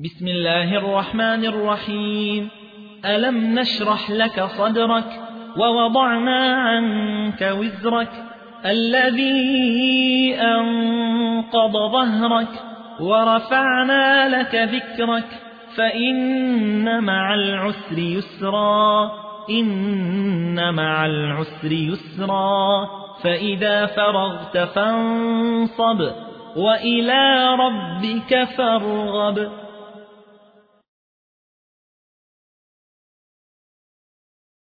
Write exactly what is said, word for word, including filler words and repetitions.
بسم الله الرحمن الرحيم. ألم نشرح لك صدرك ووضعنا عنك وزرك الذي أنقض ظهرك ورفعنا لك ذكرك فإن مع العسر يسرا إن مع العسر يسرا فإذا فرغت فانصب وإلى ربك فارغب.